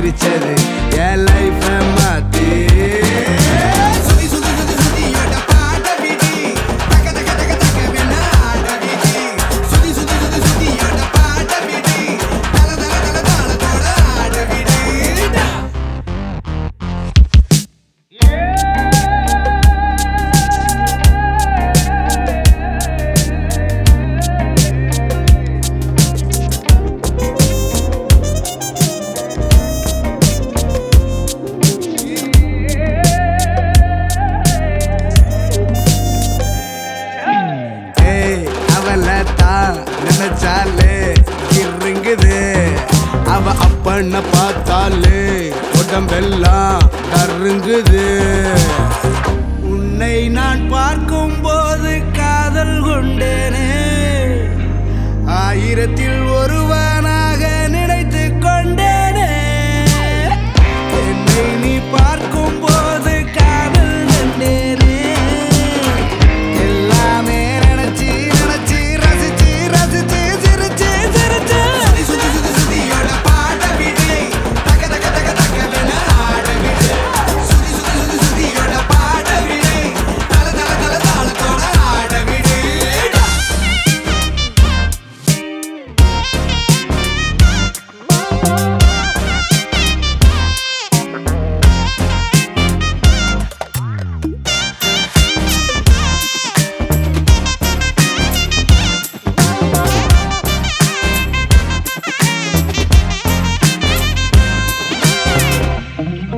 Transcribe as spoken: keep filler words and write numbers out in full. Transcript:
சிரிச்சது என் life மாத்தி நினைச்சாலே இருங்குது அவ அப்பண்ண பார்த்தாலே உடம்பெல்லாம் கருங்குது உன்னை நான் பார்க்கும் போது காதல் கொண்டேனே ஆயிரத்தில் ஒருவனாக நினைத்து கொண்டேனே என்னை நீ பார்க்கும் போது காதல் கொண்டேனே எல்லாமே நினைச்சு நினைச்சு ரசிச்சு ரசிச்சு சிரிச்சு சிரிச்சு Thank you.